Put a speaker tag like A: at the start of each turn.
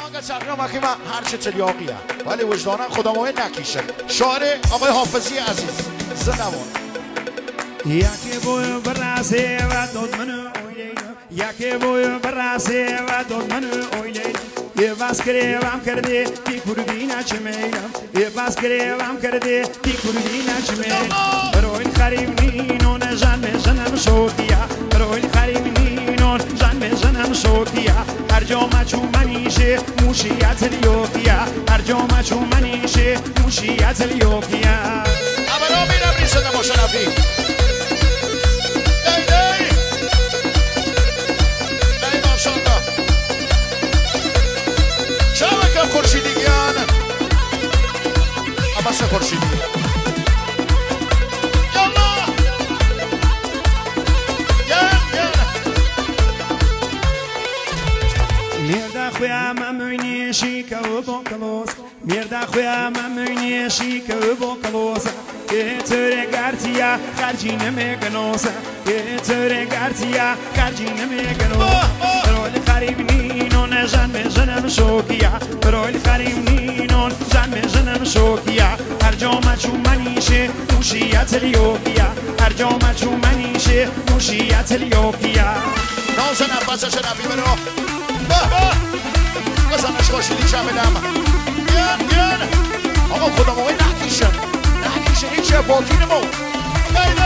A: اگر سرنا مخی من هرچه تلیاقیه ولی وجدانم خدا موی نکیشه. شاعر آقای حافظی عزیز زنوان.
B: یکی بوی براسه و داد منو اویلینا، یکی بوی براسه و داد منو اویلینا. یه بس کردم کرده تی کردینا چمیلم، یه بس کردم کرده تی کردینا چمیلم. روی خریم نینون جان میزنم شوتیا، روی خریم نینون جان میزنم شوتیا. هر جا مچو منیشه موشیت لیوکیا، هر جا مچو منیشه موشیت لیوکیا.
A: ابرا میرم ریسه مشرفی. خورشیدیگیان عباس خورشیدی یالا گل
B: مرد خویا ممنی شیک و بکلوس، مرد خویا ممنی شیک و بکلوس. یه تر گرتیا خرجی نمیگنوس، یه تر گرتیا خرجی نمیگنوس. رول خریب نینون جان میزنم شوکیا، رول خریب نینون جان میزنم شوکیا. هر جا مچو منیشه موشیت لیوکیا، هر جا مچو منیشه موشیت لیوکیا.
A: نازن عباسش نبی برو بزنش خورشیدی چه بدم گل آقا خدا موقعی نکیشه هیچه باقی نمو